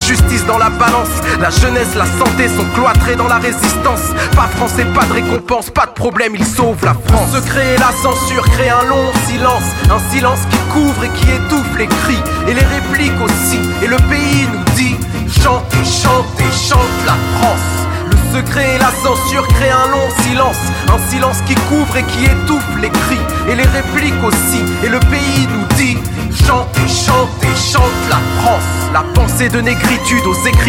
justice dans la balance. La jeunesse, la santé sont cloîtrés dans la résistance. Pas français, pas de récompense, pas de problème, ils sauvent la France. Le secret et la censure créent un long silence. Un silence qui couvre et qui étouffe les cris et les répliques aussi. Et le pays nous dit chantez, chantez, chante la France. Le secret et la censure créent un long silence. Un silence qui couvre et qui étouffe les cris et les répliques aussi. Et le pays nous dit chantez, chantez, chante la France. La pensée de négritude aux écrits